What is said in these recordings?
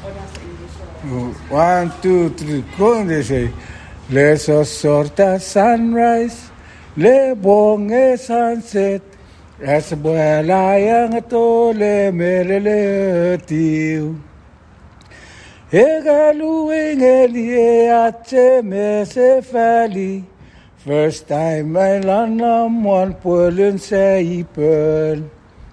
Or that's the English or 1, 2, 3, go, they say. Le sorta sunrise, le bonge sunset, es buena yang to le melele tiu. Egaluing elie ache me se fali, first time I lanam one pullen say pearl.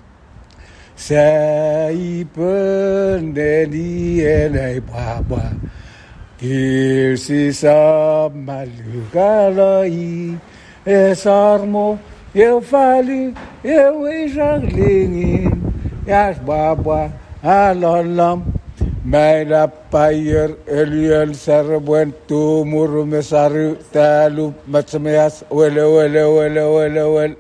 Say pearl, nedi elei baba. Here's is a malugalai, es armo, eu fali, eu ijaglingin, yas baba, alalam, meila payer, eliel serwen, tumur mesaru, talu, matsameas, well,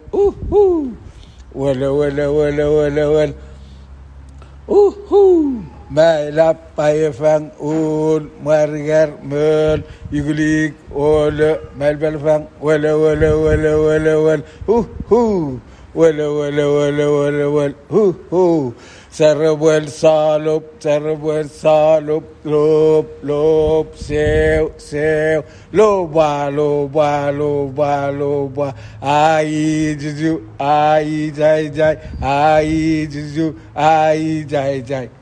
mij lappen van oen, marger, mel, jugelik, ole, mijlbel van, Serbuel salop, lop, sew, loba, ai, juju, ai, jai, ai, juju, ai, jai.